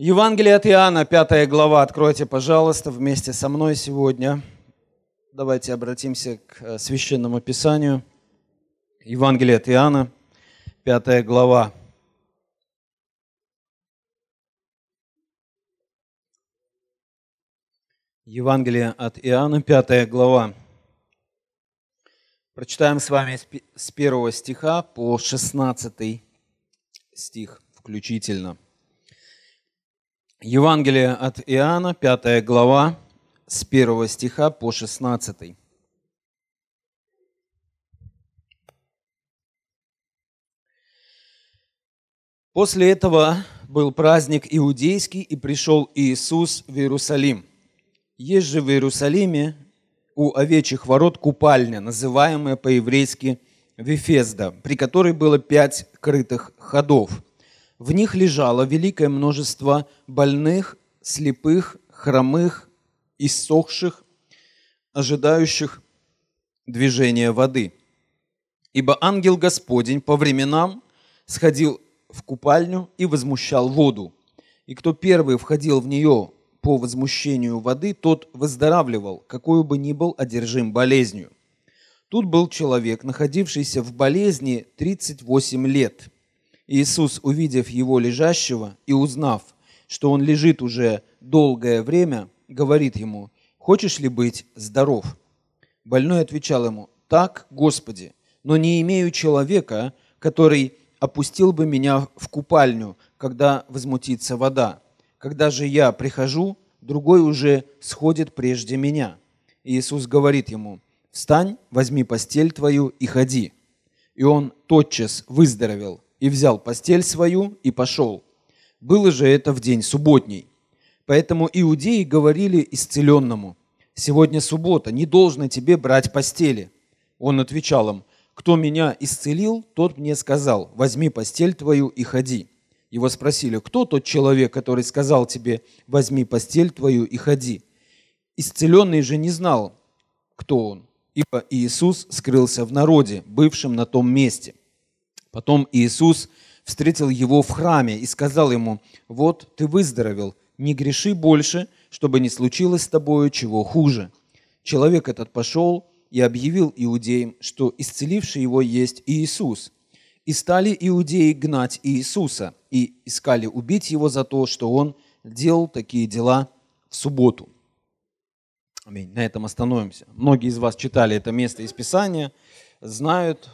Евангелие от Иоанна, 5 глава. Откройте, пожалуйста, вместе со мной сегодня. Давайте обратимся к Священному Писанию. Евангелие от Иоанна, 5 глава. Евангелие от Иоанна, 5 глава. Прочитаем с вами с 1 стиха по 16 стих включительно. Евангелие от Иоанна, 5 глава, с 1 стиха по 16. После этого был праздник иудейский, и пришел Иисус в Иерусалим. Есть же в Иерусалиме у овечьих ворот купальня, называемая по-еврейски Вифезда, при которой было 5 крытых ходов. В них лежало великое множество больных, слепых, хромых, иссохших, ожидающих движения воды. Ибо ангел Господень по временам сходил в купальню и возмущал воду. И кто первый входил в нее по возмущению воды, тот выздоравливал, какой бы ни был одержим болезнью. Тут был человек, находившийся в болезни 38 лет. Иисус, увидев его лежащего и узнав, что он лежит уже долгое время, говорит ему: «Хочешь ли быть здоров?» Больной отвечал ему: «Так, Господи, но не имею человека, который опустил бы меня в купальню, когда возмутится вода. Когда же я прихожу, другой уже сходит прежде меня». Иисус говорит ему: «Встань, возьми постель твою и ходи». И он тотчас выздоровел и взял постель свою и пошел. Было же это в день субботний. Поэтому иудеи говорили исцеленному: «Сегодня суббота, не должно тебе брать постели». Он отвечал им: «Кто меня исцелил, тот мне сказал: возьми постель твою и ходи». Его спросили: «Кто тот человек, который сказал тебе: возьми постель твою и ходи?» Исцеленный же не знал, кто он, ибо Иисус скрылся в народе, бывшем на том месте. Потом Иисус встретил его в храме и сказал ему: «Вот ты выздоровел, не греши больше, чтобы не случилось с тобою чего хуже». Человек этот пошел и объявил иудеям, что исцеливший его есть Иисус. И стали иудеи гнать Иисуса и искали убить его за то, что он делал такие дела в субботу. Аминь. На этом остановимся. Многие из вас читали это место из Писания, знают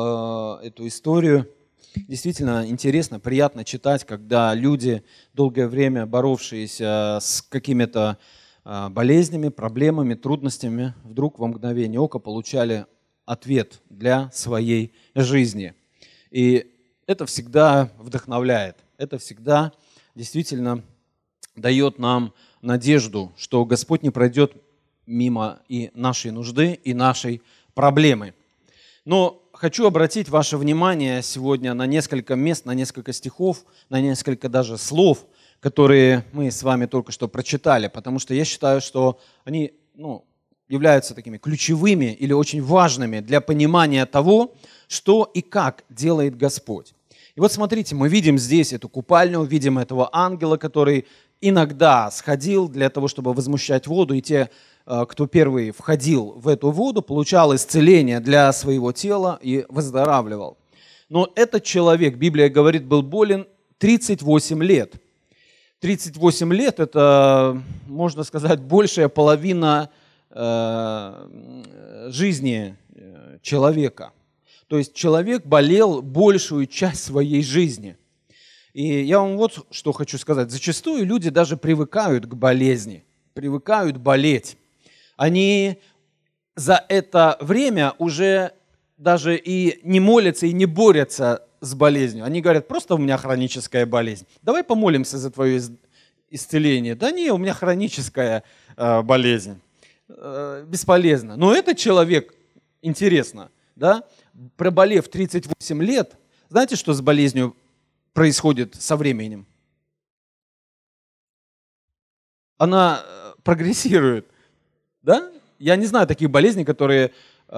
эту историю. Действительно интересно, приятно читать, когда люди, долгое время боровшиеся с какими-то болезнями, проблемами, трудностями, вдруг во мгновение ока получали ответ для своей жизни. И это всегда вдохновляет, это всегда действительно дает нам надежду, что Господь не пройдет мимо и нашей нужды, и нашей проблемы. Но хочу обратить ваше внимание сегодня на несколько мест, на несколько стихов, на несколько даже слов, которые мы с вами только что прочитали, потому что я считаю, что они являются такими ключевыми или очень важными для понимания того, что и как делает Господь. И вот смотрите, мы видим здесь эту купальню, видим этого ангела, который иногда сходил для того, чтобы возмущать воду, и те, кто первый входил в эту воду, получал исцеление для своего тела и выздоравливал. Но этот человек, Библия говорит, был болен 38 лет. 38 лет – это, можно сказать, большая половина жизни человека. То есть человек болел большую часть своей жизни. И я вам вот что хочу сказать. Зачастую люди даже привыкают к болезни, привыкают болеть. Они за это время уже даже и не молятся, и не борются с болезнью. Они говорят: просто у меня хроническая болезнь. Давай помолимся за твое исцеление. Да не, у меня хроническая болезнь. Бесполезно. Но этот человек, интересно, да, проболев 38 лет, знаете, что с болезнью происходит со временем? Она прогрессирует. Да? Я не знаю таких болезней, которые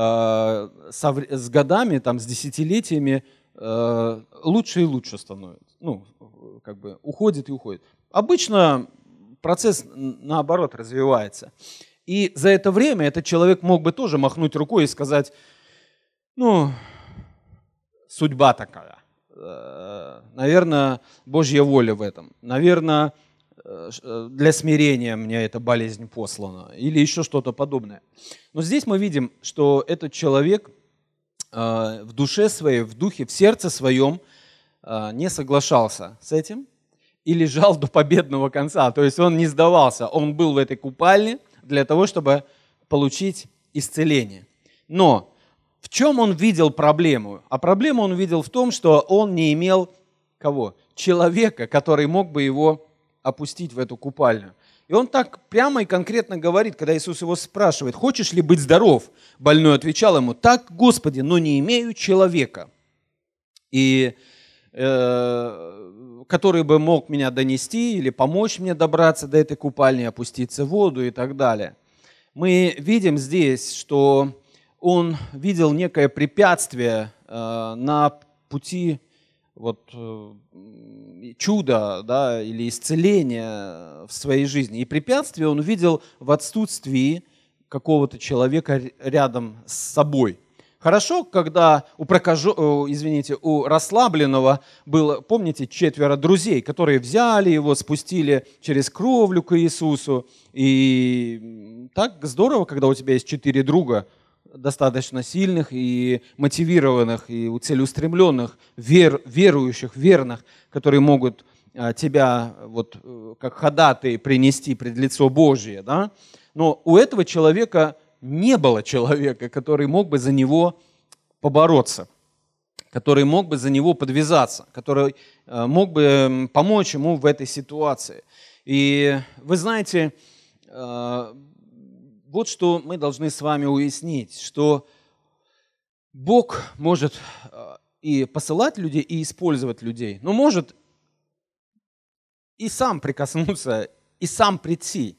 с годами, там, с десятилетиями лучше и лучше становятся. Уходит и уходит. Обычно процесс наоборот развивается. И за это время этот человек мог бы тоже махнуть рукой и сказать, ну, судьба такая. Наверное, Божья воля в этом. Наверное, для смирения мне эта болезнь послана. Или еще что-то подобное. Но здесь мы видим, что этот человек в душе своей, в духе, в сердце своем не соглашался с этим и лежал до победного конца. То есть он не сдавался. Он был в этой купальне для того, чтобы получить исцеление. Но в чем он видел проблему? А проблему он видел в том, что он не имел кого? Человека, который мог бы его опустить в эту купальню. И он так прямо и конкретно говорит, когда Иисус его спрашивает, хочешь ли быть здоров? Больной отвечал ему, так, Господи, но не имею человека, и, который бы мог меня донести или помочь мне добраться до этой купальни, опуститься в воду и так далее. Мы видим здесь, что он видел некое препятствие на пути чуда, да, или исцеления в своей жизни. И препятствие он видел в отсутствии какого-то человека рядом с собой. Хорошо, когда у расслабленного было, помните, 4 друзей, которые взяли его, спустили через кровлю к Иисусу. И так здорово, когда у тебя есть 4 друга, достаточно сильных и мотивированных, и целеустремленных, верующих, верных, которые могут тебя как ходатай принести пред лицо Божие. Да? Но у этого человека не было человека, который мог бы за него побороться, который мог бы за него подвязаться, который мог бы помочь ему в этой ситуации. И вы знаете, вот что мы должны с вами уяснить, что Бог может и посылать людей, и использовать людей, но может и сам прикоснуться, и сам прийти.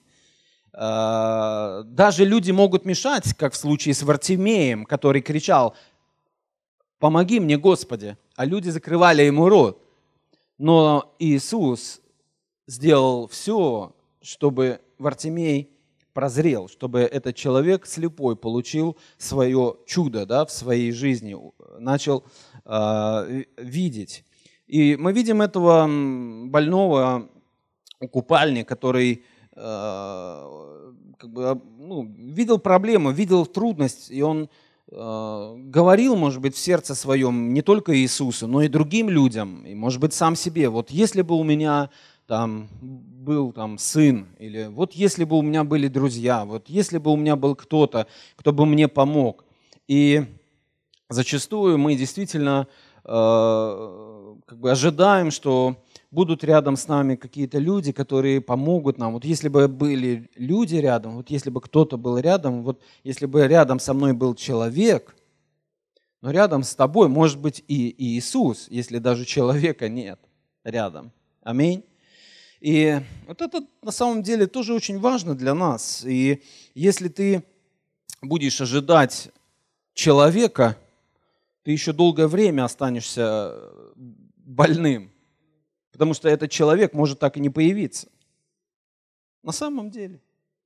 Даже люди могут мешать, как в случае с Вартимеем, который кричал «Помоги мне, Господи!», а люди закрывали ему рот. Но Иисус сделал все, чтобы Вартимей прозрел, чтобы этот человек слепой получил свое чудо, да, в своей жизни, начал видеть. И мы видим этого больного у купальни, который видел проблему, видел трудность, и он говорил, может быть, в сердце своем не только Иисусу, но и другим людям, и, может быть, сам себе. Вот если бы у меня был сын, или вот если бы у меня были друзья, вот если бы у меня был кто-то, кто бы мне помог. И зачастую мы действительно ожидаем, что будут рядом с нами какие-то люди, которые помогут нам. Вот если бы были люди рядом, вот если бы кто-то был рядом, вот если бы рядом со мной был человек, но рядом с тобой может быть и Иисус, если даже человека нет рядом. Аминь. И вот это на самом деле тоже очень важно для нас. И если ты будешь ожидать человека, ты еще долгое время останешься больным, потому что этот человек может так и не появиться. На самом деле.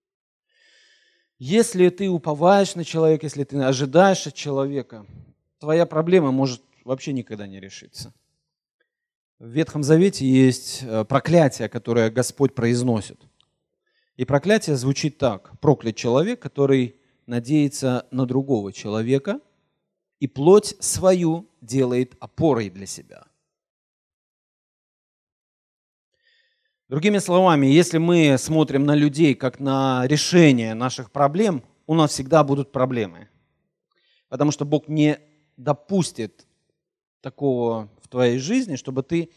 Если ты уповаешь на человека, если ты ожидаешь от человека, твоя проблема может вообще никогда не решиться. В Ветхом Завете есть проклятие, которое Господь произносит. И проклятие звучит так. Проклят человек, который надеется на другого человека и плоть свою делает опорой для себя. Другими словами, если мы смотрим на людей как на решение наших проблем, у нас всегда будут проблемы. Потому что Бог не допустит такого в твоей жизни, чтобы ты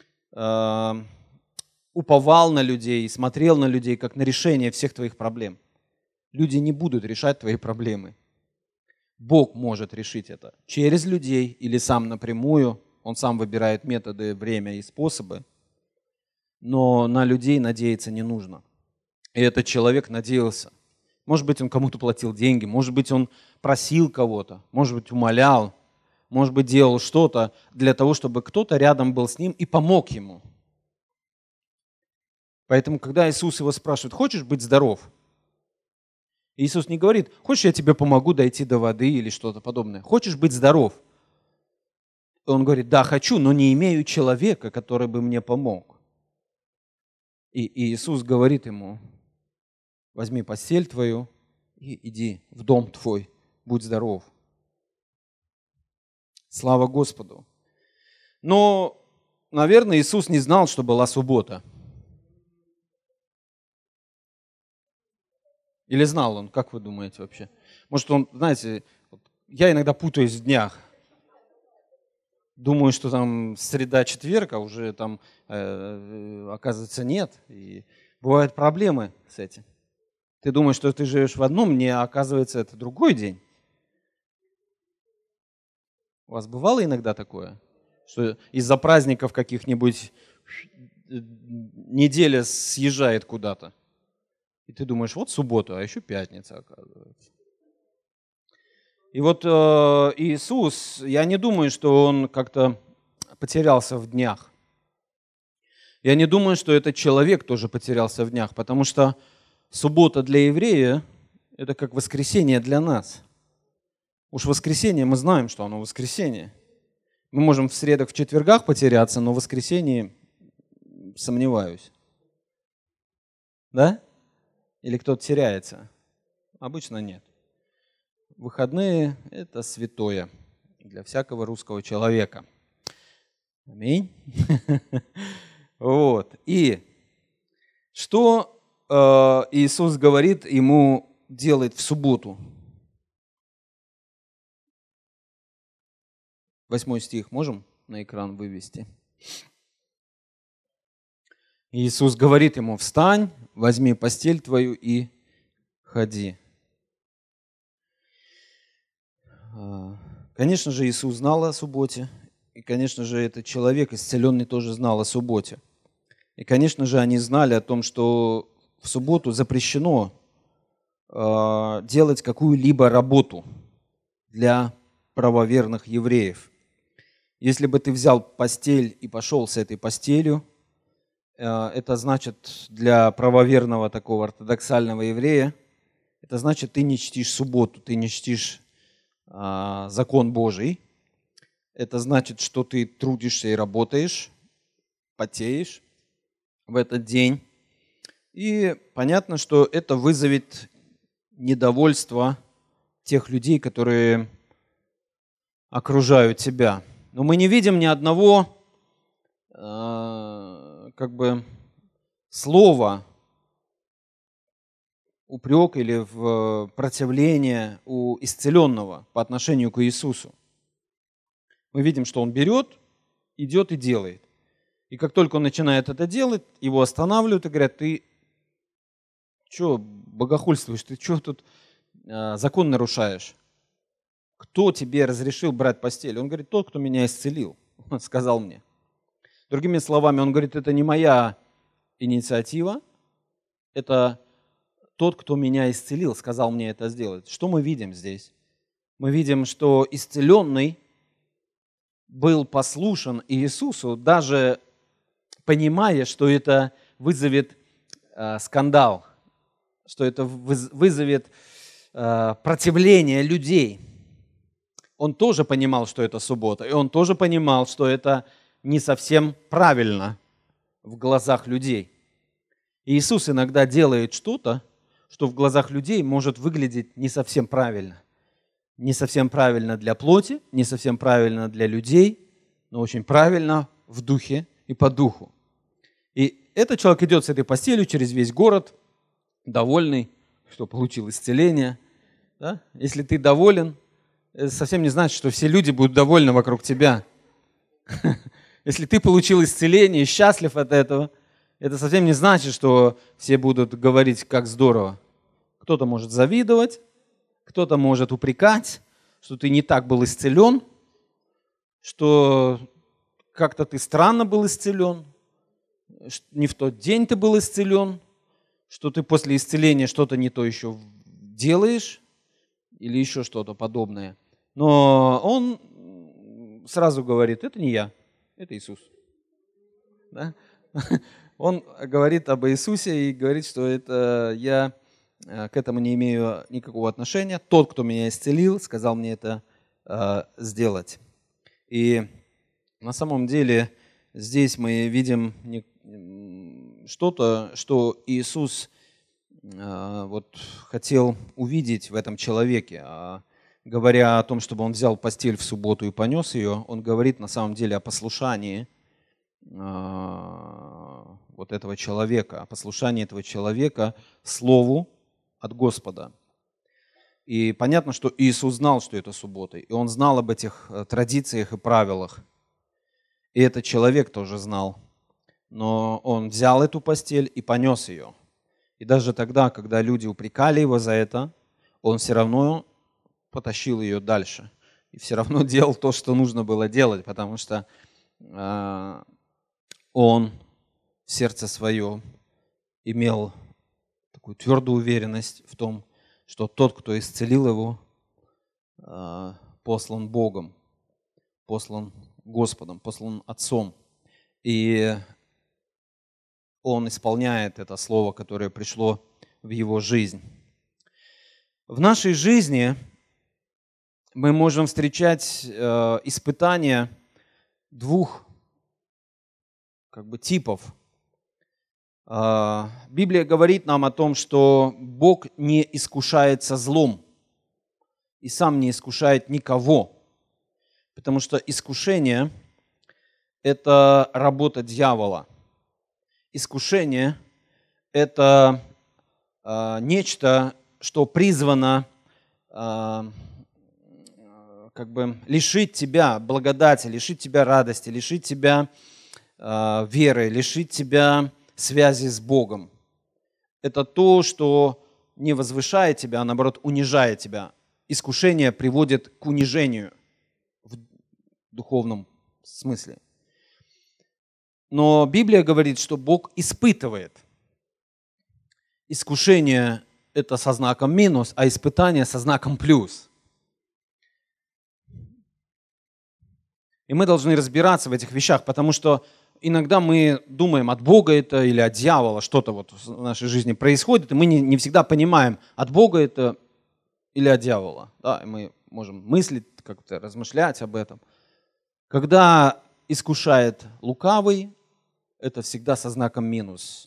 уповал на людей, смотрел на людей как на решение всех твоих проблем. Люди не будут решать твои проблемы. Бог может решить это через людей или сам напрямую. Он сам выбирает методы, время и способы. Но на людей надеяться не нужно. И этот человек надеялся. Может быть, он кому-то платил деньги, может быть, он просил кого-то, может быть, умолял, может быть, делал что-то для того, чтобы кто-то рядом был с ним и помог ему. Поэтому, когда Иисус его спрашивает, хочешь быть здоров? Иисус не говорит, хочешь, я тебе помогу дойти до воды или что-то подобное. Хочешь быть здоров? Он говорит, да, хочу, но не имею человека, который бы мне помог. И Иисус говорит ему, возьми постель твою и иди в дом твой, будь здоров. Слава Господу. Но, наверное, Иисус не знал, что была суббота. Или знал он, как вы думаете вообще? Может, он, знаете, я иногда путаюсь в днях. Думаю, что там среда, четверг, а уже там, оказывается, нет. И бывают проблемы с этим. Ты думаешь, что ты живешь в одном дне, а оказывается, это другой день. У вас бывало иногда такое? Что из-за праздников каких-нибудь неделя съезжает куда-то? И ты думаешь, вот суббота, а еще пятница, оказывается. И вот Иисус, я не думаю, что Он как-то потерялся в днях. Я не думаю, что этот человек тоже потерялся в днях, потому что суббота для еврея – это как воскресенье для нас. Уж воскресенье, мы знаем, что оно воскресенье. Мы можем в средах, в четвергах потеряться, но в воскресенье сомневаюсь. Да? Или кто-то теряется? Обычно нет. Выходные – это святое для всякого русского человека. Аминь. Вот. И что Иисус говорит ему делать в субботу? 8 стих можем на экран вывести? Иисус говорит ему, встань, возьми постель твою и ходи. Конечно же, Иисус знал о субботе, и, конечно же, этот человек, исцеленный, тоже знал о субботе. И, конечно же, они знали о том, что в субботу запрещено делать какую-либо работу для правоверных евреев. Если бы ты взял постель и пошел с этой постелью, это значит для правоверного такого ортодоксального еврея, это значит, ты не чтишь субботу, ты не чтишь закон Божий. Это значит, что ты трудишься и работаешь, потеешь в этот день. И понятно, что это вызовет недовольство тех людей, которые окружают тебя. Но мы не видим ни одного слова, упрек или в противление у исцеленного по отношению к Иисусу. Мы видим, что он берет, идет и делает. И как только он начинает это делать, его останавливают и говорят, ты что богохульствуешь, ты что тут закон нарушаешь? Кто тебе разрешил брать постель? Он говорит, тот, кто меня исцелил, он сказал мне. Другими словами, он говорит, это не моя инициатива, это тот, кто меня исцелил, сказал мне это сделать. Что мы видим здесь? Мы видим, что исцеленный был послушен Иисусу, даже понимая, что это вызовет скандал, что это вызовет противление людей. Он тоже понимал, что это суббота, и он тоже понимал, что это не совсем правильно в глазах людей. И Иисус иногда делает что-то, что в глазах людей может выглядеть не совсем правильно. Не совсем правильно для плоти, не совсем правильно для людей, но очень правильно в духе и по духу. И этот человек идет с этой постелью через весь город, довольный, что получил исцеление. Да? Если ты доволен, это совсем не значит, что все люди будут довольны вокруг тебя. Если ты получил исцеление и счастлив от этого, это совсем не значит, что все будут говорить, как здорово. Кто-то может завидовать, кто-то может упрекать, что ты не так был исцелен, что как-то ты странно был исцелен, не в тот день ты был исцелен, что ты после исцеления что-то не то еще делаешь или еще что-то подобное. Но он сразу говорит, это не я, это Иисус. Да? Он говорит об Иисусе и говорит, что это я к этому не имею никакого отношения. Тот, кто меня исцелил, сказал мне это сделать. И на самом деле здесь мы видим что-то, что Иисус вот хотел увидеть в этом человеке. Говоря о том, чтобы он взял постель в субботу и понес ее, он говорит на самом деле о послушании вот этого человека, о послушании этого человека Слову от Господа. И понятно, что Иисус знал, что это суббота, и он знал об этих традициях и правилах. И этот человек тоже знал. Но он взял эту постель и понес ее. И даже тогда, когда люди упрекали его за это, он все равно потащил ее дальше. И все равно делал то, что нужно было делать, потому что он в сердце свое имел такую твердую уверенность в том, что тот, кто исцелил его, послан Богом, послан Господом, послан Отцом. И он исполняет это слово, которое пришло в его жизнь. В нашей жизни мы можем встречать испытания двух типов. Библия говорит нам о том, что Бог не искушается злом и сам не искушает никого, потому что искушение – это работа дьявола. Искушение – это нечто, что призвано лишить тебя благодати, лишить тебя радости, лишить тебя веры, лишить тебя связи с Богом. Это то, что не возвышает тебя, а наоборот унижает тебя. Искушение приводит к унижению в духовном смысле. Но Библия говорит, что Бог испытывает. Искушение – это со знаком минус, а испытание со знаком плюс. И мы должны разбираться в этих вещах, потому что иногда мы думаем, от Бога это или от дьявола что-то вот в нашей жизни происходит, и мы не всегда понимаем, от Бога это или от дьявола. Да, и мы можем мыслить, как-то размышлять об этом. Когда искушает лукавый, это всегда со знаком минус.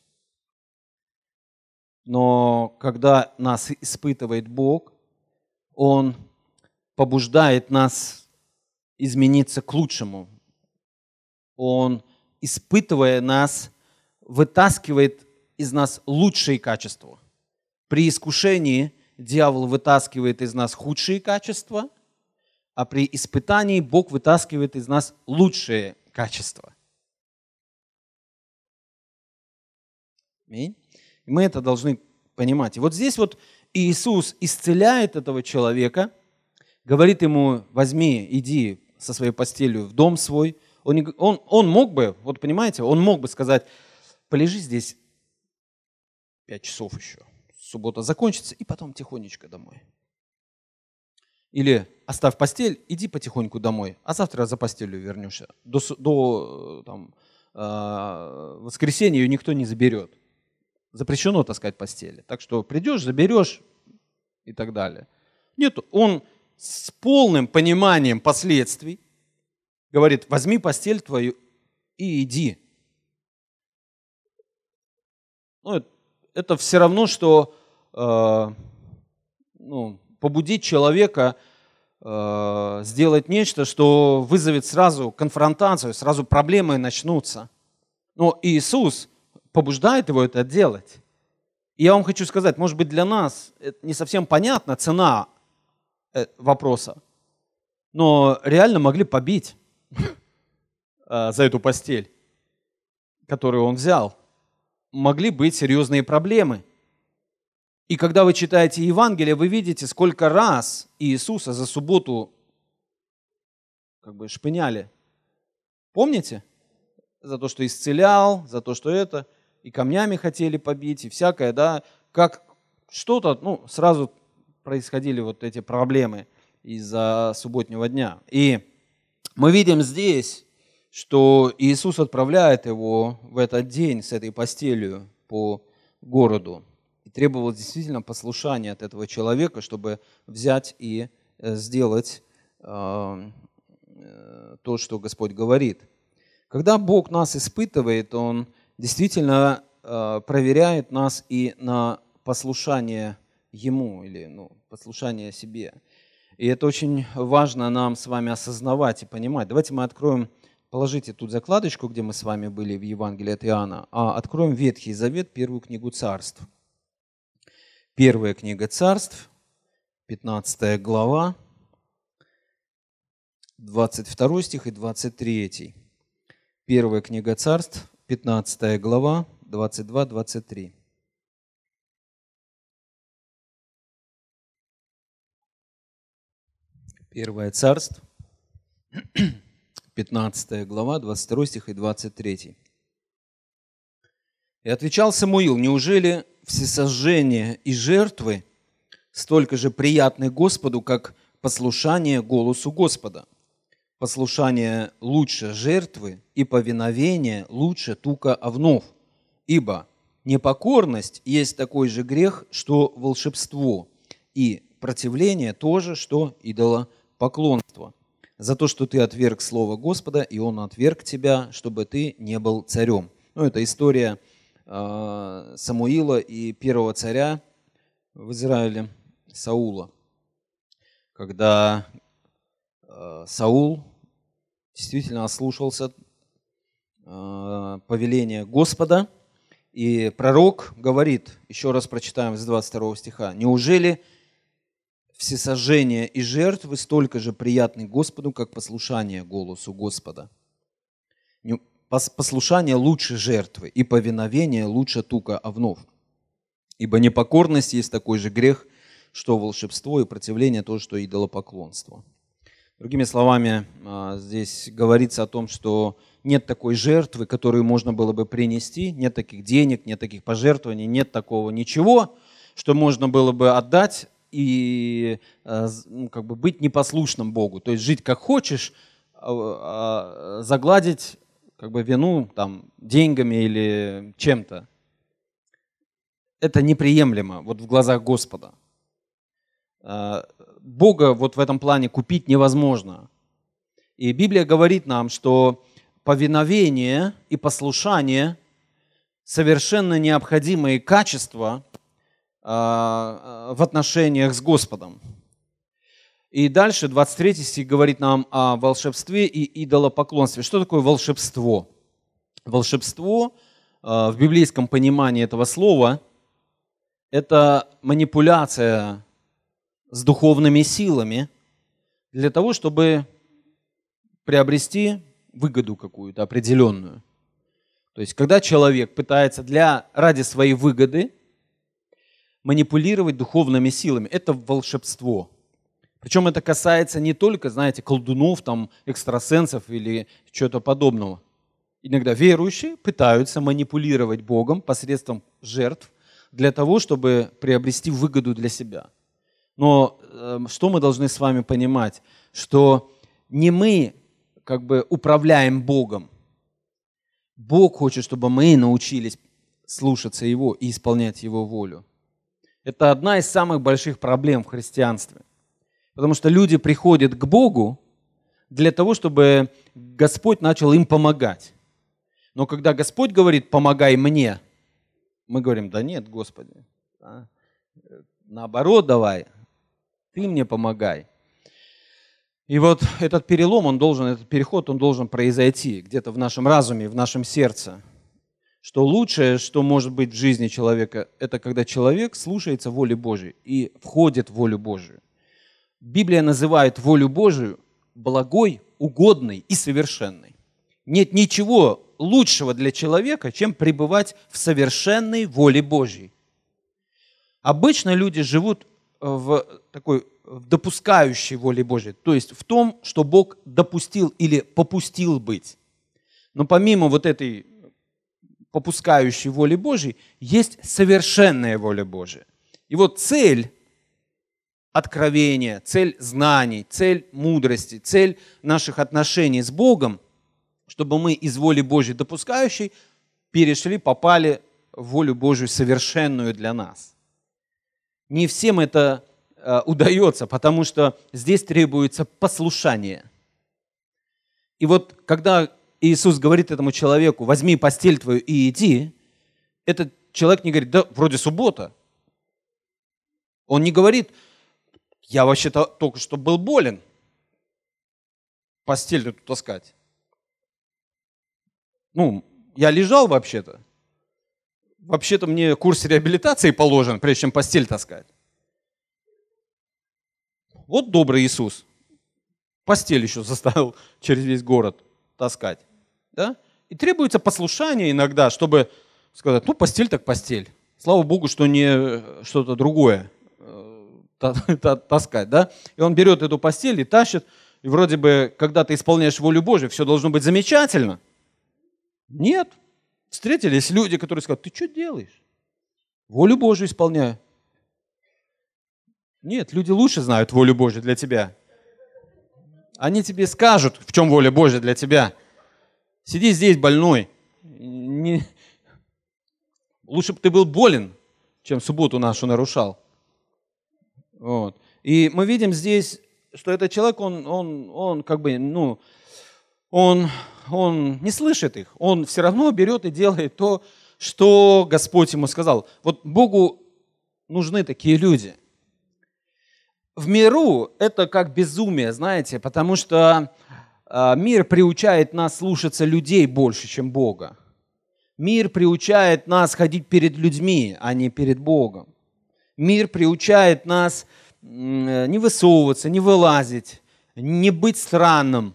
Но когда нас испытывает Бог, Он побуждает нас измениться к лучшему. Он, испытывая нас, вытаскивает из нас лучшие качества. При искушении дьявол вытаскивает из нас худшие качества, а при испытании Бог вытаскивает из нас лучшие качества. Аминь. И мы это должны понимать. И вот здесь вот Иисус исцеляет этого человека, говорит ему: возьми, иди со своей постелью в дом свой. Он мог бы, вот понимаете, он мог бы сказать: полежи здесь 5 часов еще, суббота закончится, и потом тихонечко домой. Или оставь постель, иди потихоньку домой, а завтра за постелью вернешься. До воскресенья ее никто не заберет. Запрещено таскать постели. Так что придешь, заберешь и так далее. Нет, он с полным пониманием последствий говорит: возьми постель твою и иди. Это все равно, что побудить человека сделать нечто, что вызовет сразу конфронтацию, сразу проблемы начнутся. Но Иисус побуждает его это делать. И я вам хочу сказать, может быть, для нас это не совсем понятна цена вопроса, но реально могли побить за эту постель, которую он взял. Могли быть серьезные проблемы. И когда вы читаете Евангелие, вы видите, сколько раз Иисуса за субботу шпыняли. Помните? За то, что исцелял, за то, что это, и камнями хотели побить, и всякое, да, как что-то, сразу происходили вот эти проблемы из-за субботнего дня. И мы видим здесь, что Иисус отправляет его в этот день с этой постелью по городу. И требовалось действительно послушание от этого человека, чтобы взять и сделать то, что Господь говорит. Когда Бог нас испытывает, Он действительно проверяет нас и на послушание Ему или послушание себе. И это очень важно нам с вами осознавать и понимать. Давайте мы откроем, положите тут закладочку, где мы с вами были в Евангелии от Иоанна, а откроем Ветхий Завет, первую книгу Царств. Первая книга Царств, 15 глава, 22 стих и 23. Первая книга Царств, 15 глава, 22-23. Первое Царств, 15 глава, 22 стих и 23. «И отвечал Самуил: неужели всесожжения и жертвы столько же приятны Господу, как послушание голосу Господа? Послушание лучше жертвы, и повиновение лучше тука овнов. Ибо непокорность есть такой же грех, что волшебство, и противление тоже, что идолопоклонство. За то, что ты отверг слово Господа, и Он отверг тебя, чтобы ты не был царем». Это история Самуила и первого царя в Израиле Саула, когда Саул действительно ослушался повеления Господа, и пророк говорит, еще раз прочитаем с 22 стиха: «Неужели всесожжения и жертвы столько же приятны Господу, как послушание голосу Господа? Послушание лучше жертвы, и повиновение лучше тука овнов. Ибо непокорность есть такой же грех, что волшебство, и противление то, что идолопоклонство». Другими словами, здесь говорится о том, что нет такой жертвы, которую можно было бы принести, нет таких денег, нет таких пожертвований, нет такого ничего, что можно было бы отдать и быть непослушным Богу. То есть жить как хочешь, загладить вину деньгами или чем-то. Это неприемлемо в глазах Господа. Бога в этом плане купить невозможно. И Библия говорит нам, что повиновение и послушание – совершенно необходимые качества в отношениях с Господом. И дальше 23 стих говорит нам о волшебстве и идолопоклонстве. Что такое волшебство? Волшебство в библейском понимании этого слова – это манипуляция с духовными силами для того, чтобы приобрести выгоду какую-то определенную. То есть, когда человек пытается ради своей выгоды манипулировать духовными силами, это волшебство. Причем это касается не только, колдунов, экстрасенсов или чего-то подобного. Иногда верующие пытаются манипулировать Богом посредством жертв для того, чтобы приобрести выгоду для себя. Но что мы должны с вами понимать? Что не мы управляем Богом. Бог хочет, чтобы мы научились слушаться Его и исполнять Его волю. Это одна из самых больших проблем в христианстве. Потому что люди приходят к Богу для того, чтобы Господь начал им помогать. Но когда Господь говорит: «Помогай мне», мы говорим: «Да нет, Господи, наоборот давай, Ты мне помогай». И этот перелом, этот переход, он должен произойти где-то в нашем разуме, в нашем сердце. Что лучшее, что может быть в жизни человека, это когда человек слушается воли Божьей и входит в волю Божию. Библия называет волю Божию благой, угодной и совершенной. Нет ничего лучшего для человека, чем пребывать в совершенной воле Божьей. Обычно люди живут в допускающей воле Божьей, то есть в том, что Бог допустил или попустил быть. Но помимо этой попускающей воли Божьей, есть совершенная воля Божья. И цель откровения, цель знаний, цель мудрости, цель наших отношений с Богом, чтобы мы из воли Божьей допускающей перешли, попали в волю Божью совершенную для нас. Не всем это удается, потому что здесь требуется послушание. И вот когда Иисус говорит этому человеку: возьми постель твою и иди, этот человек не говорит: да, вроде суббота. Он не говорит: я вообще-то только что был болен, постель тут таскать. Я лежал вообще-то. Вообще-то мне курс реабилитации положен, прежде чем постель таскать. Вот добрый Иисус. Постель еще заставил через весь город таскать. Да? И требуется послушание иногда, чтобы сказать: постель так постель. Слава Богу, что не что-то другое таскать. Да? И он берет эту постель и тащит. И вроде бы, когда ты исполняешь волю Божию, все должно быть замечательно. Нет. Встретились люди, которые скажут: ты что делаешь? Волю Божию исполняю. Нет, люди лучше знают волю Божию для тебя. Они тебе скажут, в чем воля Божья для тебя. Сиди здесь больной. Лучше бы ты был болен, чем субботу нашу нарушал. Вот. И мы видим здесь, что этот человек, он не слышит их. Он все равно берет и делает то, что Господь ему сказал. Вот Богу нужны такие люди. В миру это как безумие, знаете, потому что мир приучает нас слушаться людей больше, чем Бога. Мир приучает нас ходить перед людьми, а не перед Богом. Мир приучает нас не высовываться, не вылазить, не быть странным.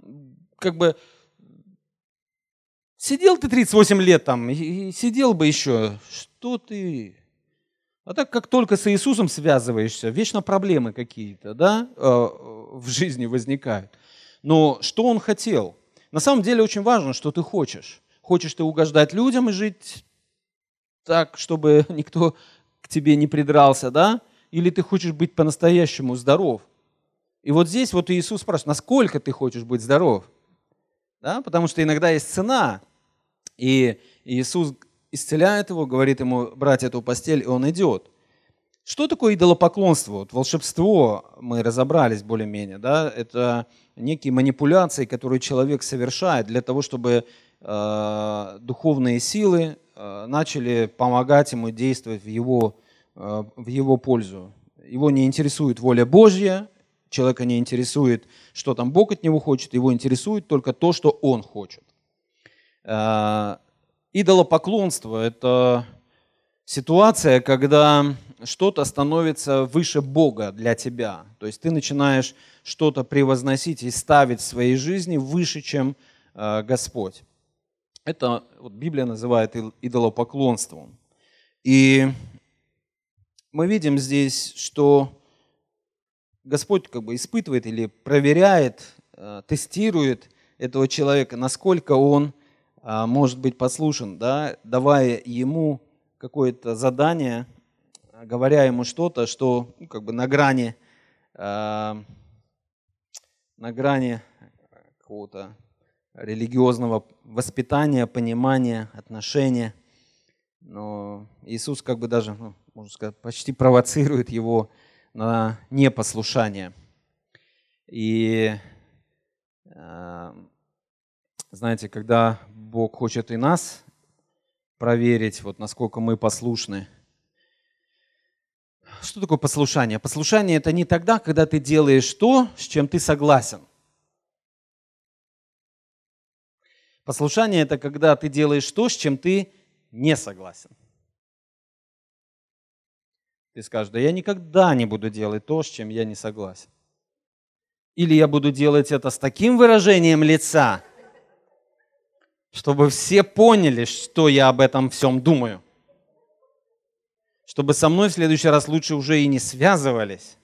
Сидел ты 38 лет там, и сидел бы еще. Что ты... А так как только с Иисусом связываешься, вечно проблемы какие-то, да, в жизни возникают. Но что он хотел? На самом деле очень важно, что ты хочешь. Хочешь ты угождать людям и жить так, чтобы никто к тебе не придрался, да? Или ты хочешь быть по-настоящему здоров? И вот здесь вот Иисус спрашивает: насколько ты хочешь быть здоров? Да? Потому что иногда есть цена. И Иисус исцеляет его, говорит ему брать эту постель, и он идет. Что такое идолопоклонство? Вот волшебство, мы разобрались более-менее, да? Это некие манипуляции, которые человек совершает для того, чтобы духовные силы начали помогать ему действовать в его пользу. Его не интересует воля Божья, человека не интересует, что там Бог от него хочет, его интересует только то, что он хочет. Идолопоклонство – это ситуация, когда что-то становится выше Бога для тебя. То есть ты начинаешь что-то превозносить и ставить в своей жизни выше, чем Господь. Это Библия называет идолопоклонством. И мы видим здесь, что Господь испытывает или проверяет, тестирует этого человека, насколько он может быть послушен, да, давая ему какое-то задание, говоря ему что-то, что на грани какого-то религиозного воспитания, понимания, отношения. Но Иисус даже, можно сказать, почти провоцирует его на непослушание. И знаете, когда Бог хочет и нас проверить, насколько мы послушны. Что такое послушание? Послушание – это не тогда, когда ты делаешь то, с чем ты согласен. Послушание – это когда ты делаешь то, с чем ты не согласен. Ты скажешь: да я никогда не буду делать то, с чем я не согласен. Или я буду делать это с таким выражением лица, чтобы все поняли, что я об этом всем думаю. Чтобы со мной в следующий раз лучше уже и не связывались.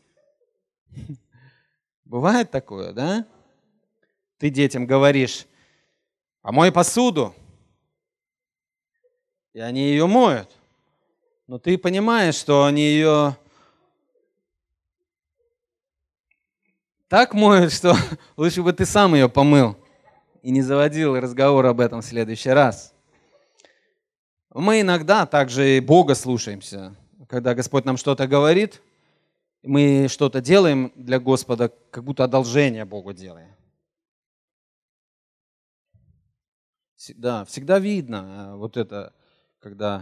Бывает такое, да? Ты детям говоришь: помой посуду. И они ее моют. Но ты понимаешь, что они ее так моют, что лучше бы ты сам ее помыл. и не заводил разговор об этом в следующий раз. Мы иногда также и Бога слушаемся. Когда Господь нам что-то говорит, мы что-то делаем для Господа, как будто одолжение Богу делаем. Да, всегда видно вот это, когда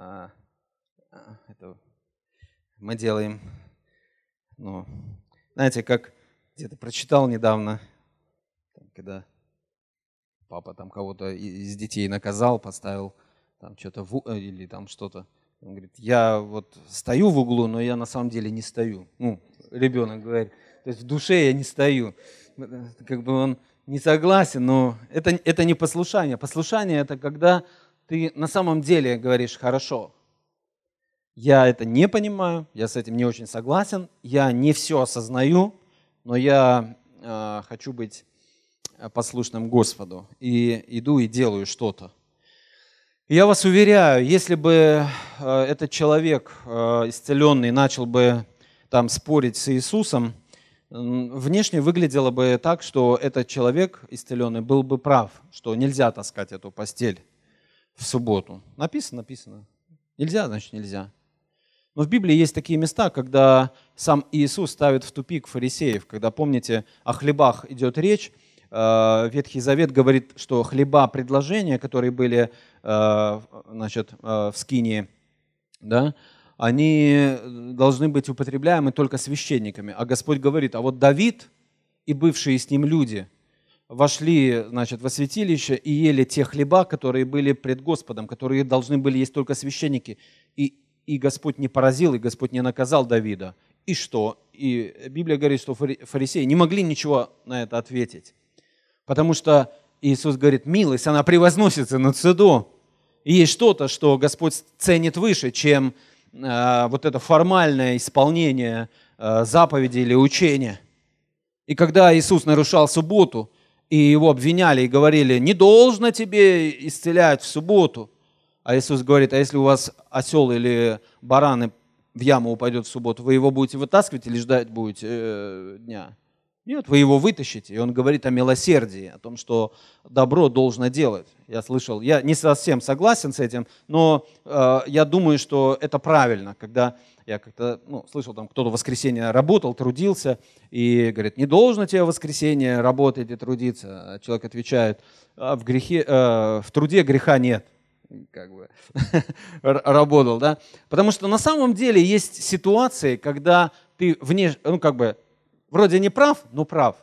это мы делаем, ну, знаете, как где-то прочитал недавно, когда папа там кого-то из детей наказал, поставил там что-то или там что-то. Он говорит, я вот стою в углу, но я на самом деле не стою. Ну, ребенок говорит, то есть в душе я не стою. Как бы он не согласен, но это не послушание. Послушание – это когда ты на самом деле говоришь, хорошо, я это не понимаю, я с этим не очень согласен, я не все осознаю, но я хочу быть послушным Господу и иду и делаю что-то. Я вас уверяю, если бы этот человек исцеленный начал бы там спорить с Иисусом, внешне выглядело бы так, что этот человек исцеленный был бы прав, что нельзя таскать эту постель в субботу. Написано. Нельзя, значит нельзя. Но в Библии есть такие места, когда сам Иисус ставит в тупик фарисеев. Когда, помните, о хлебах идет речь, Ветхий Завет говорит, что хлеба предложения, которые были в скинии, да, они должны быть употребляемы только священниками. А Господь говорит, а вот Давид и бывшие с ним люди вошли, во святилище и ели те хлеба, которые были пред Господом, которые должны были есть только священники. И Господь не поразил, и Господь не наказал Давида. И что? И Библия говорит, что фарисеи не могли ничего на это ответить. Потому что Иисус говорит, милость, она превозносится над судом. И есть что-то, что Господь ценит выше, чем вот это формальное исполнение заповедей или учения. И когда Иисус нарушал субботу, и его обвиняли и говорили, не должно тебе исцелять в субботу, а Иисус говорит, а если у вас осел или баран в яму упадет в субботу, вы его будете вытаскивать или ждать будете дня? Нет, вы его вытащите. И он говорит о милосердии, о том, что добро должно делать. Я слышал, я не совсем согласен с этим, но я думаю, что это правильно, когда я как-то слышал, там кто-то в воскресенье работал, трудился, и говорит, не должно тебе в воскресенье работать и трудиться. А человек отвечает, в труде греха нет. Работал, да? Потому что на самом деле есть ситуации, когда ты вроде не прав, но прав.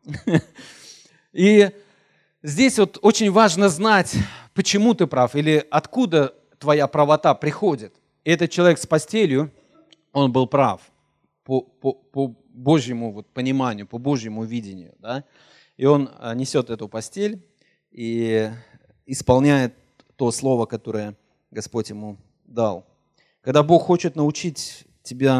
И здесь вот очень важно знать, почему ты прав или откуда твоя правота приходит. И этот человек с постелью, он был прав по Божьему пониманию, по Божьему видению. Да? И он несет эту постель и исполняет то слово, которое Господь ему дал. Когда Бог хочет научить тебя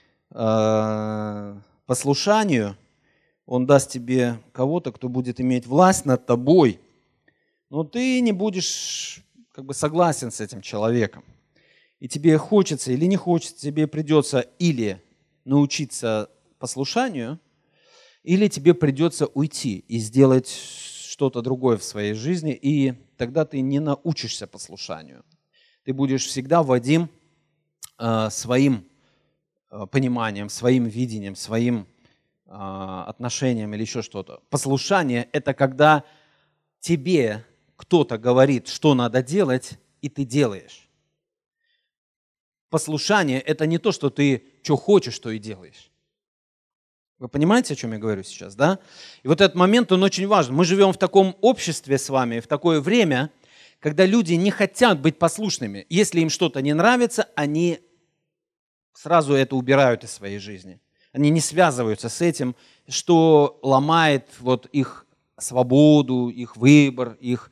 послушанию, Он даст тебе кого-то, кто будет иметь власть над тобой, но ты не будешь согласен с этим человеком. И тебе хочется или не хочется, тебе придется или научиться послушанию, или тебе придется уйти и сделать что-то другое в своей жизни, и тогда ты не научишься послушанию. Ты будешь всегда вадим своим пониманием, своим видением, своим отношением или еще что-то. Послушание – это когда тебе кто-то говорит, что надо делать, и ты делаешь. Послушание – это не то, что ты что хочешь, то и делаешь. Вы понимаете, о чем я говорю сейчас, да? И вот этот момент, он очень важен. Мы живем в таком обществе с вами, в такое время, когда люди не хотят быть послушными. Если им что-то не нравится, они сразу это убирают из своей жизни. Они не связываются с этим, что ломает их свободу, их выбор, их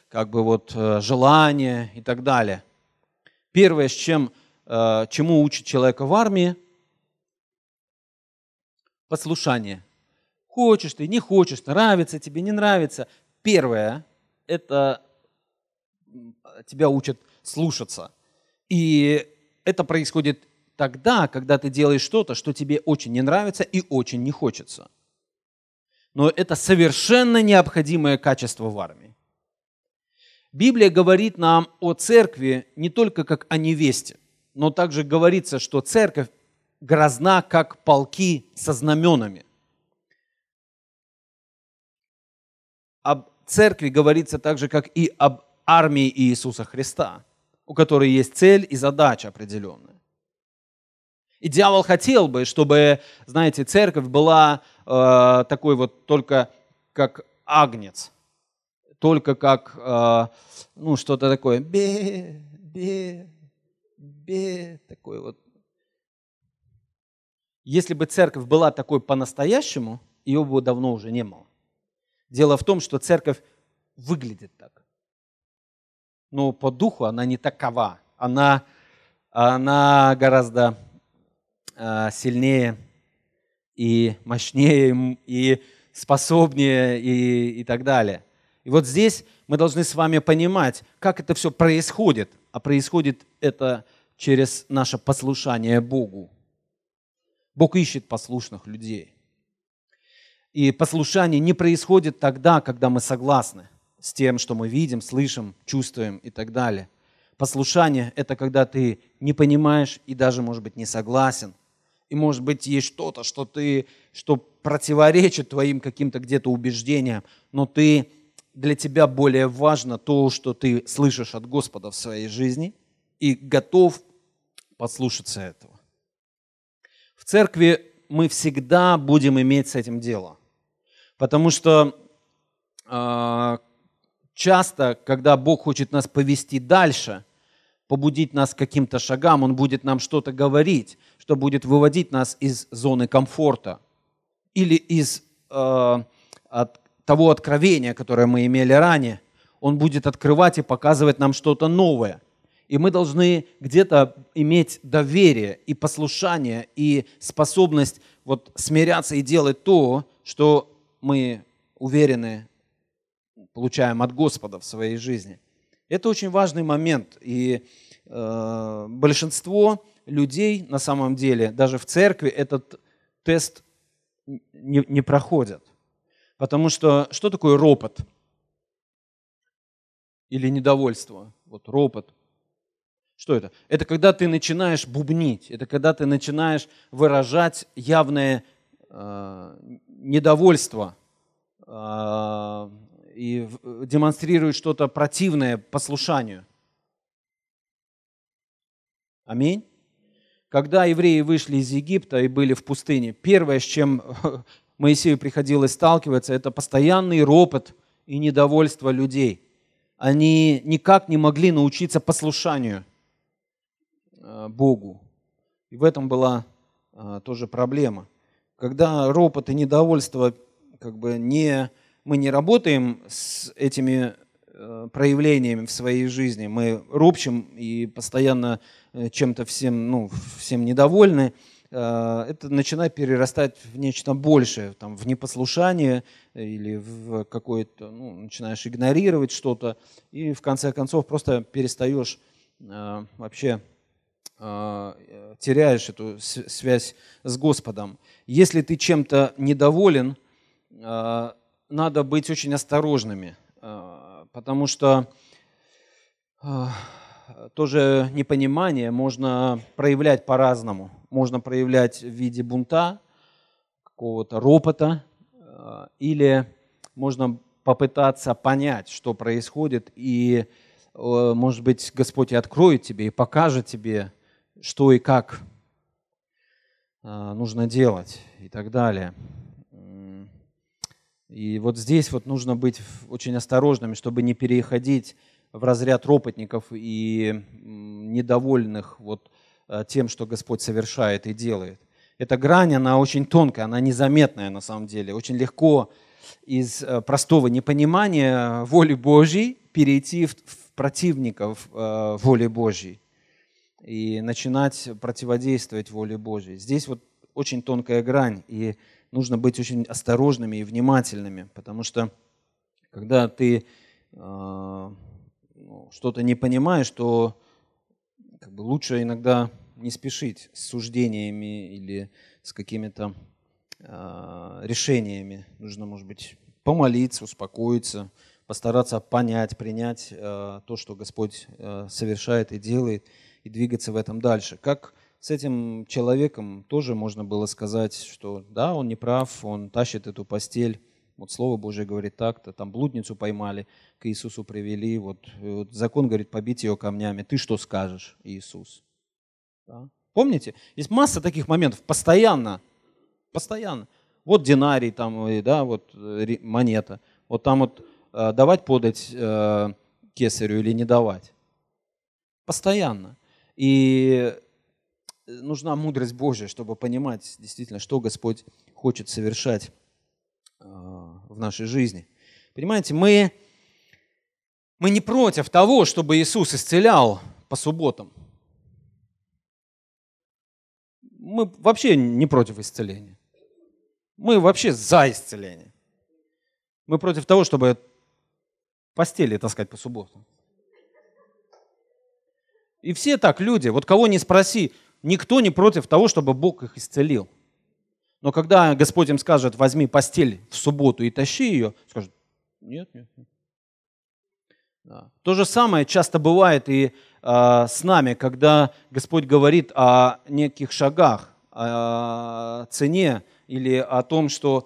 желание и так далее. Первое, чему учат человека в армии, послушание. Хочешь ты, не хочешь, нравится тебе, не нравится. Первое, это тебя учат слушаться. И это происходит тогда, когда ты делаешь что-то, что тебе очень не нравится и очень не хочется. Но это совершенно необходимое качество в армии. Библия говорит нам о церкви не только как о невесте, но также говорится, что церковь грозна, как полки со знаменами. Об церкви говорится так же, как и об армии Иисуса Христа, у которой есть цель и задача определенная. И дьявол хотел бы, чтобы, знаете, церковь была такой вот только как агнец, только как что-то такое такое вот. Если бы церковь была такой по-настоящему, ее бы давно уже не было. Дело в том, что церковь выглядит так. Но по духу она не такова. Она гораздо сильнее и мощнее, и способнее, и так далее. И вот здесь мы должны с вами понимать, как это все происходит. А происходит это через наше послушание Богу. Бог ищет послушных людей. И послушание не происходит тогда, когда мы согласны с тем, что мы видим, слышим, чувствуем и так далее. Послушание – это когда ты не понимаешь и даже, может быть, не согласен. И, может быть, есть что-то, что противоречит твоим каким-то где-то убеждениям, но для тебя более важно то, что ты слышишь от Господа в своей жизни и готов послушаться этого. В церкви мы всегда будем иметь с этим дело, потому что часто, когда Бог хочет нас повести дальше, побудить нас к каким-то шагам, Он будет нам что-то говорить, что будет выводить нас из зоны комфорта или из того откровения, которое мы имели ранее. Он будет открывать и показывать нам что-то новое. И мы должны где-то иметь доверие и послушание, и способность вот смиряться и делать то, что мы уверены получаем от Господа в своей жизни. Это очень важный момент. И большинство людей на самом деле, даже в церкви, этот тест не проходят. Потому что такое ропот? Или недовольство? Вот ропот. Что это? Это когда ты начинаешь бубнить, это когда ты начинаешь выражать явное недовольство и демонстрируешь что-то противное послушанию. Аминь. Когда евреи вышли из Египта и были в пустыне, первое, с чем Моисею приходилось сталкиваться, это постоянный ропот и недовольство людей. Они никак не могли научиться послушанию Богу. И в этом была тоже проблема. Когда ропот и недовольство, мы не работаем с этими проявлениями в своей жизни, мы ропщим и постоянно чем-то всем недовольны, это начинает перерастать в нечто большее, в непослушание или в какое-то, начинаешь игнорировать что-то, и в конце концов просто перестаешь вообще, теряешь эту связь с Господом. Если ты чем-то недоволен, надо быть очень осторожными, потому что тоже непонимание можно проявлять по-разному. Можно проявлять в виде бунта, какого-то ропота, или можно попытаться понять, что происходит, и, может быть, Господь и откроет тебе, и покажет тебе, что и как нужно делать, и так далее. И вот здесь вот нужно быть очень осторожными, чтобы не переходить в разряд ропотников и недовольных тем, что Господь совершает и делает. Эта грань, она очень тонкая, она незаметная на самом деле. Очень легко из простого непонимания воли Божьей перейти в противников воли Божьей и начинать противодействовать воле Божьей. Здесь вот очень тонкая грань, и нужно быть очень осторожными и внимательными, потому что когда ты что-то не понимаешь, то лучше иногда не спешить с суждениями или с какими-то решениями. Нужно, может быть, помолиться, успокоиться, постараться понять, принять то, что Господь совершает и делает, и двигаться в этом дальше. Как с этим человеком тоже можно было сказать, что да, он не прав, он тащит эту постель. Вот Слово Божие говорит так-то, там блудницу поймали, к Иисусу привели, вот закон говорит побить ее камнями. Ты что скажешь, Иисус? Да? Помните? Есть масса таких моментов, постоянно. Вот динарий, там, да, вот монета. Вот там вот давать подать кесарю или не давать. Постоянно. И нужна мудрость Божья, чтобы понимать действительно, что Господь хочет совершать в нашей жизни. Понимаете, мы не против того, чтобы Иисус исцелял по субботам. Мы вообще не против исцеления. Мы вообще за исцеление. Мы против того, чтобы постели таскать по субботам. И все так люди, вот кого ни спроси, никто не против того, чтобы Бог их исцелил. Но когда Господь им скажет, возьми постель в субботу и тащи ее, скажут, нет. Да. То же самое часто бывает и с нами, когда Господь говорит о неких шагах, о цене или о том, что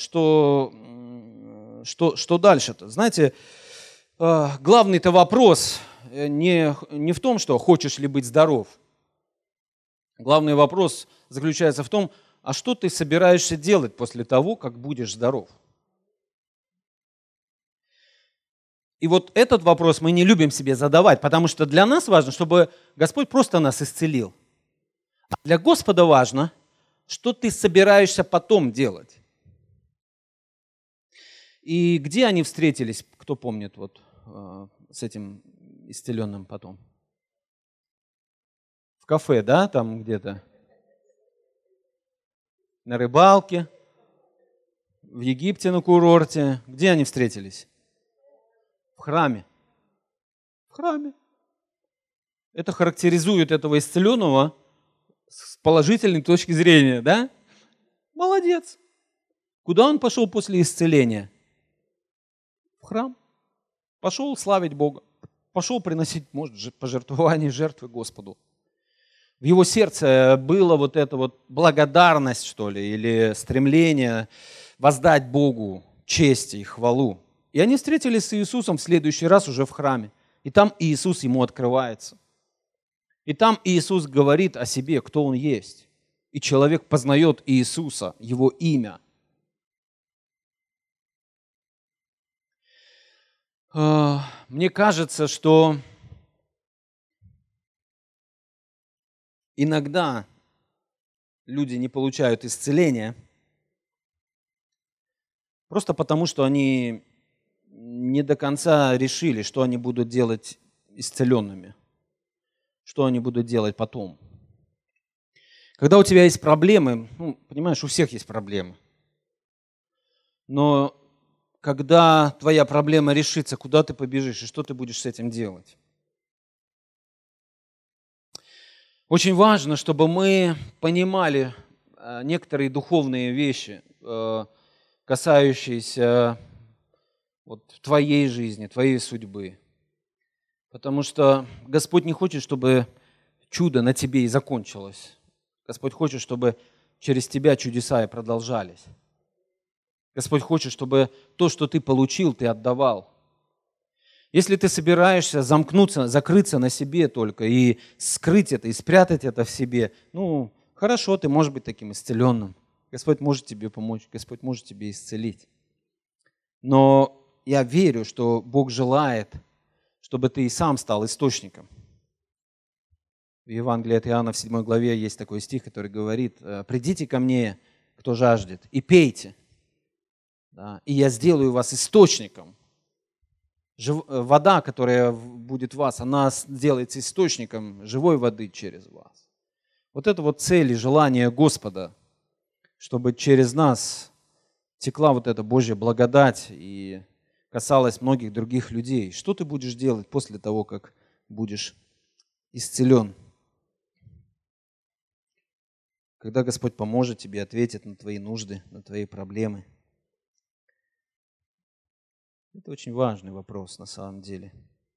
дальше-то. Знаете, главный-то вопрос не в том, что хочешь ли быть здоров. Главный вопрос заключается в том, а что ты собираешься делать после того, как будешь здоров? И вот этот вопрос мы не любим себе задавать, потому что для нас важно, чтобы Господь просто нас исцелил. А для Господа важно, что ты собираешься потом делать. И где они встретились, кто помнит, вот с этим исцеленным потом? В кафе, да, там где-то? На рыбалке, в Египте на курорте. Где они встретились? В храме. В храме. Это характеризует этого исцеленного с положительной точки зрения, да? Молодец. Куда он пошел после исцеления? В храм. Пошел славить Бога. Пошел приносить, может, пожертвования, жертвы Господу. В его сердце было вот эта вот благодарность, что ли, или стремление воздать Богу честь и хвалу. И они встретились с Иисусом в следующий раз уже в храме. И там Иисус ему открывается. И там Иисус говорит о себе, кто Он есть. И человек познает Иисуса, Его имя. Мне кажется, что иногда люди не получают исцеления просто потому, что они не до конца решили, что они будут делать исцеленными, что они будут делать потом. Когда у тебя есть проблемы, понимаешь, у всех есть проблемы, но когда твоя проблема решится, куда ты побежишь и что ты будешь с этим делать? Очень важно, чтобы мы понимали некоторые духовные вещи, касающиеся вот твоей жизни, твоей судьбы. Потому что Господь не хочет, чтобы чудо на тебе и закончилось. Господь хочет, чтобы через тебя чудеса и продолжались. Господь хочет, чтобы то, что ты получил, ты отдавал. Если ты собираешься закрыться на себе только и скрыть это, и спрятать это в себе, хорошо, ты можешь быть таким исцеленным. Господь может тебе помочь, Господь может тебе исцелить. Но я верю, что Бог желает, чтобы ты и сам стал источником. В Евангелии от Иоанна в 7 главе есть такой стих, который говорит: «Придите ко мне, кто жаждет, и пейте, да, и я сделаю вас источником». Вода, которая будет в вас, она сделается источником живой воды через вас. Вот это вот цель и желание Господа, чтобы через нас текла вот эта Божья благодать и касалась многих других людей. Что ты будешь делать после того, как будешь исцелен? когда Господь поможет тебе, ответит на твои нужды, на твои проблемы. Это очень важный вопрос на самом деле.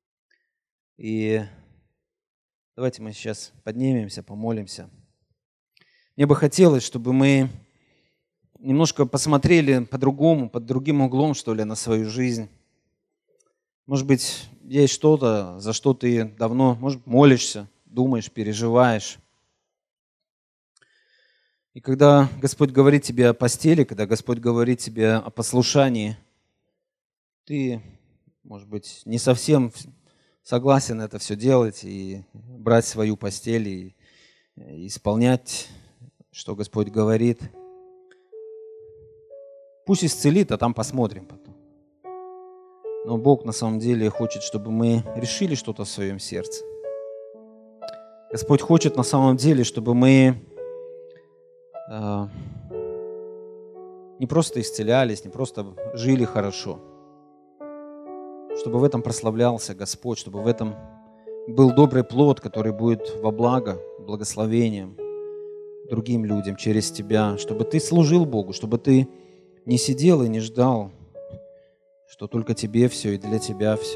И давайте мы сейчас поднимемся, помолимся. Мне бы хотелось, чтобы мы немножко посмотрели по-другому, под другим углом, что ли, на свою жизнь. Может быть, есть что-то, за что ты давно, может, молишься, думаешь, переживаешь. И когда Господь говорит тебе о постели, когда Господь говорит тебе о послушании, ты, может быть, не совсем согласен это все делать и брать свою постель и исполнять, что Господь говорит. Пусть исцелит, а там посмотрим потом. Но Бог на самом деле хочет, чтобы мы решили что-то в своем сердце. Господь хочет на самом деле, чтобы мы не просто исцелялись, не просто жили хорошо, чтобы в этом прославлялся Господь, чтобы в этом был добрый плод, который будет во благо, благословением другим людям через тебя, чтобы ты служил Богу, чтобы ты не сидел и не ждал, что только тебе все и для тебя все.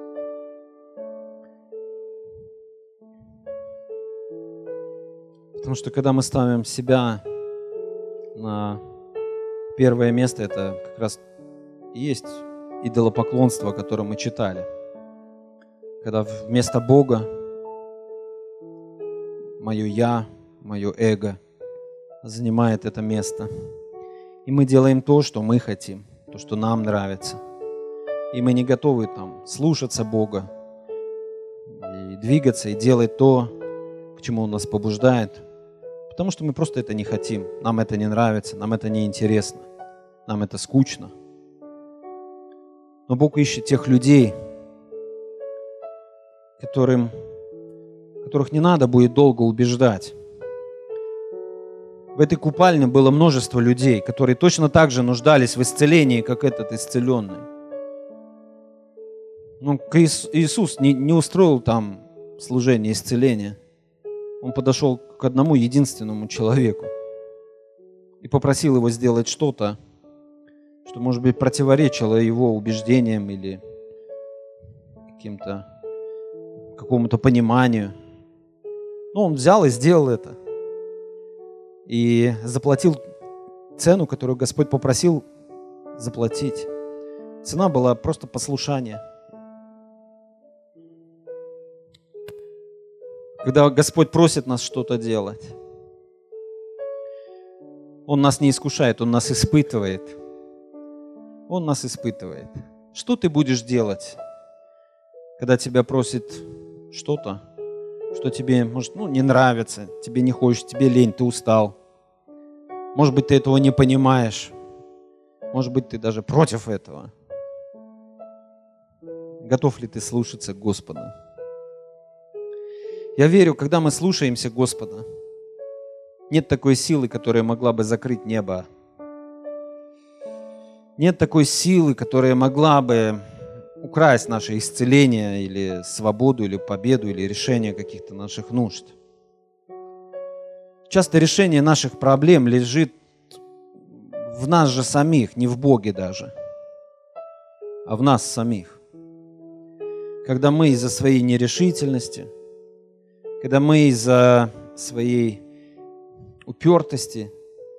Потому что когда мы ставим себя на первое место, это как раз и есть идолопоклонство, о котором мы читали. Когда вместо Бога мое «я», мое эго занимает это место. И мы делаем то, что мы хотим, то, что нам нравится. И мы не готовы там слушаться Бога и двигаться, и делать то, к чему Он нас побуждает. Потому что мы просто это не хотим, нам это не нравится, нам это не интересно, нам это скучно. Но Бог ищет тех людей, которых не надо будет долго убеждать. В этой купальне было множество людей, которые точно так же нуждались в исцелении, как этот исцеленный. Но Иисус не устроил там служение исцеления. Он подошел к одному единственному человеку и попросил его сделать что-то, что, может быть, противоречило его убеждениям или какому-то пониманию. Но он взял и сделал это. И заплатил цену, которую Господь попросил заплатить. Цена была просто послушание. Когда Господь просит нас что-то делать, Он нас не искушает, Он нас испытывает. Он нас испытывает. Что ты будешь делать, когда тебя просит что-то, что тебе, может, не нравится, тебе не хочется, тебе лень, ты устал. Может быть, ты этого не понимаешь. Может быть, ты даже против этого. Готов ли ты слушаться Господа? Я верю, когда мы слушаемся Господа, нет такой силы, которая могла бы закрыть небо. Нет такой силы, которая могла бы украсть наше исцеление или свободу, или победу, или решение каких-то наших нужд. Часто решение наших проблем лежит в нас же самих, не в Боге даже, а в нас самих. Когда мы из-за своей нерешительности, когда мы из-за своей упертости,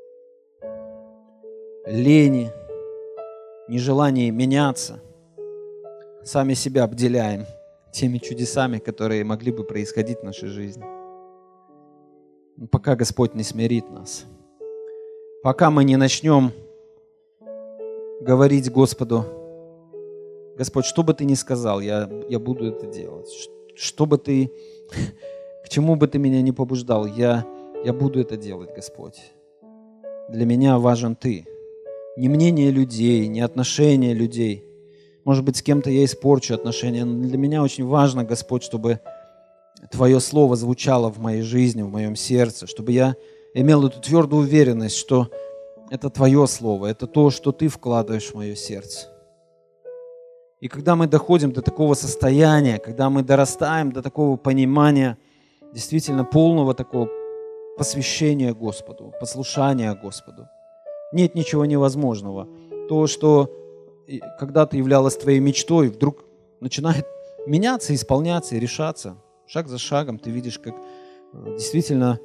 лени, нежелания меняться, сами себя обделяем теми чудесами, которые могли бы происходить в нашей жизни. Но пока Господь не смирит нас, пока мы не начнем говорить Господу: Господь, что бы ты ни сказал, я буду это делать. Что бы ты, к чему бы ты меня ни побуждал, я буду это делать, Господь. Для меня важен Ты. Не мнение людей, не отношения людей. Может быть, с кем-то я испорчу отношения, но для меня очень важно, Господь, чтобы Твое Слово звучало в моей жизни, в моем сердце, чтобы я имел эту твердую уверенность, что это Твое Слово, это то, что Ты вкладываешь в мое сердце. И когда мы доходим до такого состояния, когда мы дорастаем до такого понимания, действительно полного такого посвящение Господу, послушание Господу. Нет ничего невозможного. То, что когда-то являлось твоей мечтой, вдруг начинает меняться, исполняться и решаться. Шаг за шагом ты видишь, как действительно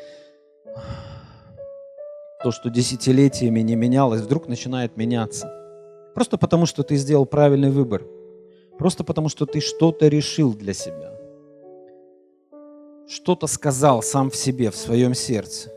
то, что десятилетиями не менялось, вдруг начинает меняться. Просто потому, что ты сделал правильный выбор. Просто потому, что ты что-то решил для себя. Что-то сказал сам в себе, в своем сердце.